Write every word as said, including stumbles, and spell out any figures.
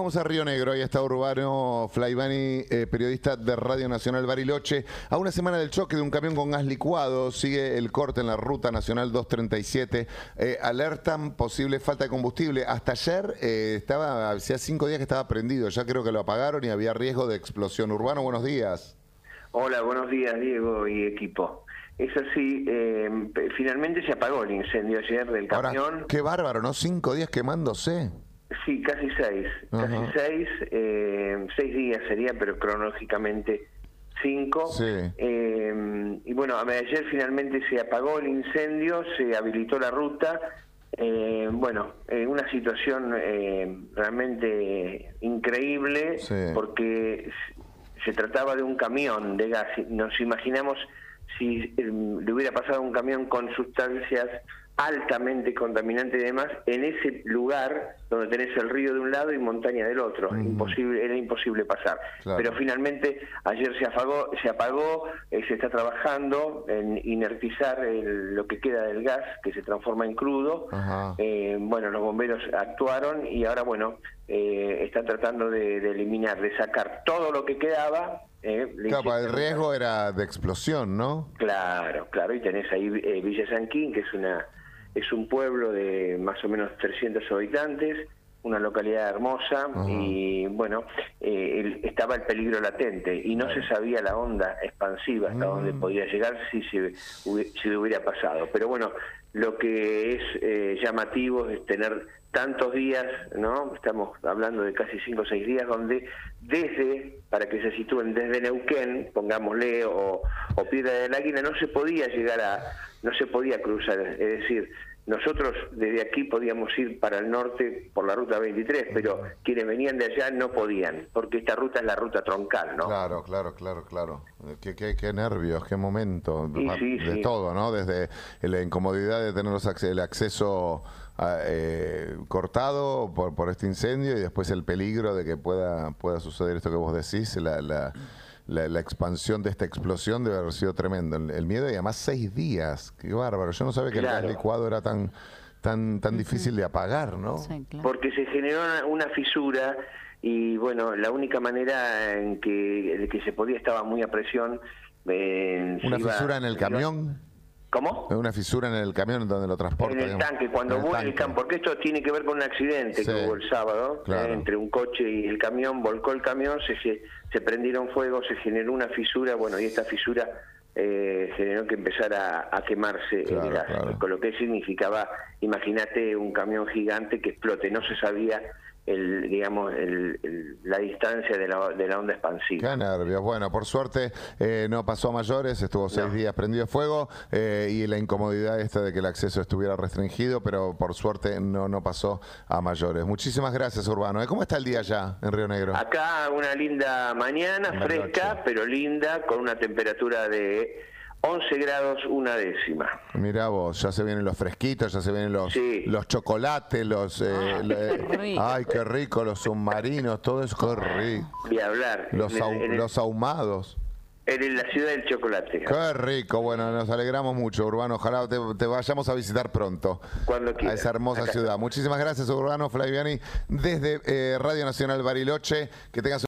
vamos a Río Negro. Ahí está Urbano Flaivani, eh, periodista de Radio Nacional Bariloche. A una semana del choque de un camión con gas licuado, sigue el corte en la ruta nacional doscientos treinta y siete. Eh, alertan posible falta de combustible. Hasta ayer eh, estaba, hacía cinco días que estaba prendido. Ya creo que lo apagaron y había riesgo de explosión. Urbano, buenos días. Hola, buenos días, Diego y equipo. Es así, eh, finalmente se apagó el incendio ayer del camión. Ahora, qué bárbaro, ¿no? Cinco días quemándose. Sí, casi seis, Ajá. casi seis, eh, seis días sería, pero cronológicamente cinco. Sí. Eh, y bueno, ayer finalmente se apagó el incendio, se habilitó la ruta. Eh, bueno, eh, una situación eh, realmente increíble, sí. porque se trataba de un camión de gas. Nos imaginamos si eh, le hubiera pasado a un camión con sustancias altamente contaminantes y demás, en ese lugar donde tenés el río de un lado y montaña del otro. Mm. Imposible, era imposible pasar. Claro. Pero finalmente ayer se apagó, se apagó eh, se está trabajando en inertizar el, lo que queda del gas, que se transforma en crudo. Eh, bueno, los bomberos actuaron y ahora, bueno, eh, están tratando de, de eliminar, de sacar todo lo que quedaba. Eh, claro, el riesgo era de explosión, ¿no? Claro, claro, y tenés ahí eh, Villa Sanquín, que es una es un pueblo de más o menos trescientos habitantes, una localidad hermosa. Uh-huh. Y bueno, eh, el, estaba el peligro latente y no uh-huh. se sabía la onda expansiva hasta uh-huh. donde podía llegar si se si le hubiera pasado. Pero bueno, lo que es eh, llamativo es tener tantos días, ¿no? Estamos hablando de casi cinco o seis días, donde desde, para que se sitúen, desde Neuquén, pongámosle, o, o Piedra del Águila, no se podía llegar a, no se podía cruzar. Es decir, nosotros desde aquí podíamos ir para el norte por la ruta veintitrés, pero quienes venían de allá no podían, porque esta ruta es la ruta troncal, ¿no? Claro, claro, claro, claro. Qué, qué, qué nervios, qué momento. Sí, sí, de sí. todo, ¿no? Desde la incomodidad de tener los, el acceso a, eh, cortado por, por este incendio y después el peligro de que pueda, pueda suceder esto que vos decís, la... la La, la expansión de esta explosión debe haber sido tremendo. El, el miedo, y además seis días. Qué bárbaro. Yo no sabía que claro. el gas licuado era tan tan tan difícil de apagar, ¿no? Sí, claro. Porque se generó una, una fisura y bueno, la única manera en que, en que se podía estaba muy a presión. Eh, ¿Una iba, fisura en el camión? Iba, ¿Cómo? Una fisura en el camión donde lo transporta. En el digamos. tanque, cuando vuelve el, el campo, porque esto tiene que ver con un accidente sí, que hubo el sábado, claro. eh, entre un coche y el camión, volcó el camión, se, se, se prendieron fuego, se generó una fisura, bueno, y esta fisura eh, generó que empezara a quemarse claro, el gas, claro. con lo que significaba, imagínate un camión gigante que explote, no se sabía el digamos el, el, la distancia de la, de la onda expansiva. Qué nervios. Bueno, por suerte eh, no pasó a mayores, estuvo seis no. días prendido fuego eh, y la incomodidad esta de que el acceso estuviera restringido, pero por suerte no no pasó a mayores. Muchísimas gracias, Urbano. ¿Cómo está el día allá en Río Negro? Acá una linda mañana, una fresca, noche. pero linda, con una temperatura de once grados una décima. Mirá vos, ya se vienen los fresquitos, ya se vienen los sí. los chocolates, los... Eh, ah, le, ay, qué rico, los submarinos, todo eso, qué rico. Y hablar. Los, en au, el, en los ahumados. En la ciudad del chocolate. Qué rico, bueno, nos alegramos mucho, Urbano. Ojalá te, te vayamos a visitar pronto. Cuando quieras. A esa hermosa Acá. ciudad. Muchísimas gracias, Urbano Flaivani, desde eh, Radio Nacional Bariloche. Que tengas